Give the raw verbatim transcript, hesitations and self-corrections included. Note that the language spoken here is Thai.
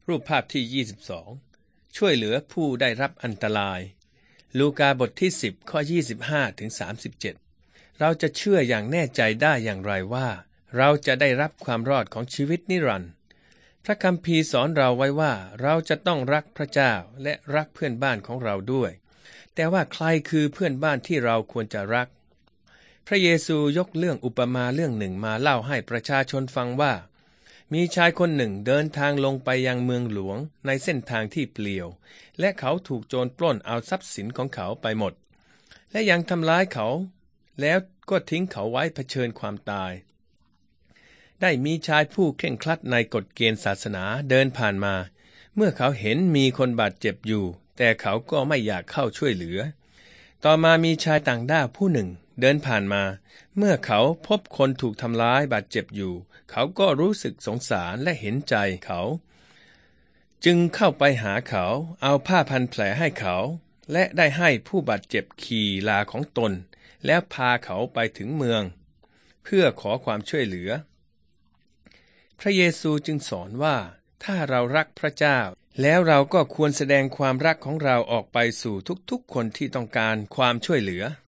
รูปภาพที่ยี่สิบสองช่วยเหลือผู้ได้รับอันตรายลูกาบทที่สิบข้อยี่สิบห้าถึงสามสิบเจ็ดเราจะเชื่ออย่างแน่ใจได้อย่างไรว่าเราจะได้รับความรอดของชีวิตนิรันดร์พระคัมภีร์สอนเราไว้ว่าเราจะต้องรักพระเจ้าและรักเพื่อนบ้านของเราด้วยแต่ว่าใครคือเพื่อนบ้านที่เราควรจะรักพระเยซูยกเรื่องอุปมาเรื่องหนึ่งมาเล่าให้ประชาชนฟังว่ามีชายคนหนึ่งเดินทางลงไปยังเมืองหลวงในเส้นทางที่เปลี่ยวและเขาถูกโจรปล้นเอาทรัพย์สินของเขาไปหมดและยังทำร้ายเขาแล้วก็ทิ้งเขาไว้เผชิญความตายได้มีชายผู้เคร่งครัดในกฎเกณฑ์ศาสนาเดินผ่านมาเมื่อเขาเห็นมีคนบาดเจ็บอยู่แต่เขาก็ไม่อยากเข้าช่วยเหลือต่อมามีชายต่างด้าวผู้หนึ่งเดินผ่านมาเมื่อเขาพบคนถูกทำร้ายบาดเจ็บอยู่เขาก็รู้สึกสงสารและเห็นใจเขาจึงเข้าไปหาเขาเอาผ้าพันแผลให้เขาและได้ให้ผู้บาดเจ็บขี่ลาของตนแล้วพาเขาไปถึงเมืองเพื่อขอความช่วยเหลือพระเยซูจึงสอนว่าถ้าเรารักพระเจ้าแล้วเราก็ควรแสดงความรักของเราออกไปสู่ทุกๆคนที่ต้องการความช่วยเหลือ